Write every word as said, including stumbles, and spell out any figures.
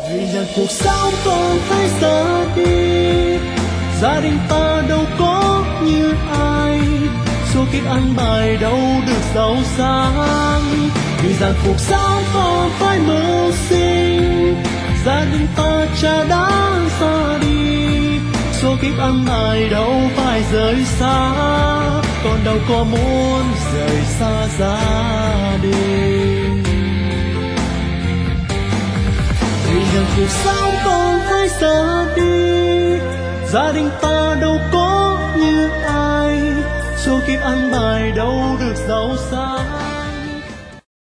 vì rằng cuộc sống còn phải xa đi, gia đình ta đâu có như ai, số kiếp ăn bài đâu được giàu sang. Vì rằng cuộc sống còn phải mưu sinh, gia đình ta cha đã ra đi, số kiếp ăn bài đâu phải rời xa, còn đâu có muốn rời xa gia đình. Vì rằng cuộc sống còn phải xa đi, gia đình ta đâu có như ai, số kiếp ăn bài đâu được giàu sang.